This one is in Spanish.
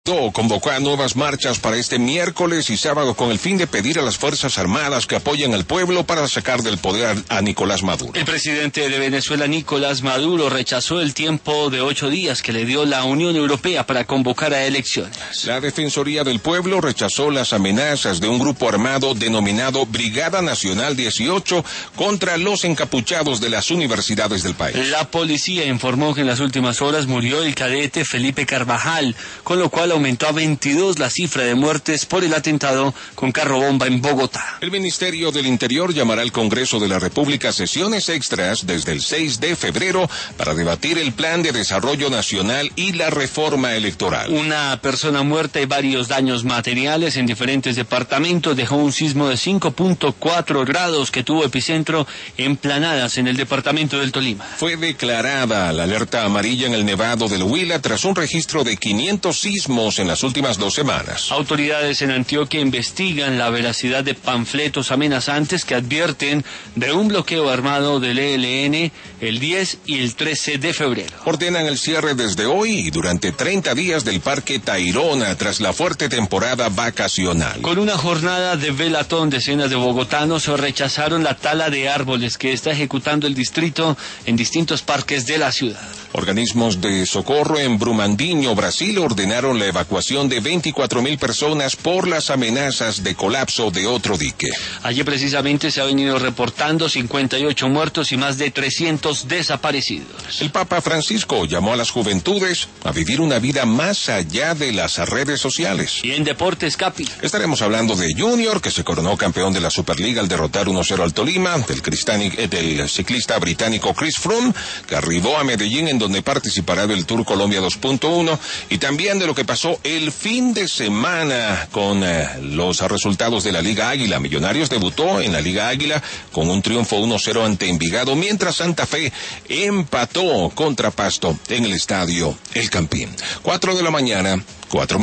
Convocó a nuevas marchas para este miércoles y sábado con el fin de pedir a las Fuerzas Armadas que apoyen al pueblo para sacar del poder a Nicolás Maduro. El presidente de Venezuela, Nicolás Maduro, rechazó el tiempo de 8 días que le dio la Unión Europea para convocar a elecciones. La Defensoría del Pueblo rechazó las amenazas de un grupo armado denominado Brigada Nacional 18 contra los encapuchados de las universidades del país. La policía informó que en las últimas horas murió el cadete Felipe Carvajal, con lo cual aumentó a 22 la cifra de muertes por el atentado con carro bomba en Bogotá. El Ministerio del Interior llamará al Congreso de la República a sesiones extras desde el 6 de febrero para debatir el Plan de Desarrollo Nacional y la reforma electoral. Una persona muerta y varios daños materiales en diferentes departamentos dejó un sismo de 5.4 grados que tuvo epicentro en Planadas, en el departamento del Tolima. Fue declarada la alerta amarilla en el Nevado del Huila tras un registro de 500 sismos en las últimas 2 semanas. Autoridades en Antioquia investigan la veracidad de panfletos amenazantes que advierten de un bloqueo armado del ELN el 10 y el 13 de febrero. Ordenan el cierre desde hoy y durante 30 días del Parque Tayrona tras la fuerte temporada vacacional. Con una jornada de velatón, decenas de bogotanos rechazaron la tala de árboles que está ejecutando el distrito en distintos parques de la ciudad. Organismos de socorro en Brumadinho, Brasil, ordenaron la evacuación de 24.000 personas por las amenazas de colapso de otro dique. Allí precisamente se ha venido reportando 58 muertos y más de 300 desaparecidos. El Papa Francisco llamó a las juventudes a vivir una vida más allá de las redes sociales. Y en deportes, Capi, estaremos hablando de Junior, que se coronó campeón de la Superliga al derrotar 1-0 al Tolima, del ciclista británico Chris Froome, que arribó a Medellín, en donde participará del Tour Colombia 2.1, y también de lo que pasó el fin de semana con los resultados de la Liga Águila. Millonarios debutó en la Liga Águila con un triunfo 1-0 ante Envigado, mientras Santa Fe empató contra Pasto en el estadio El Campín. 4 de la mañana, 4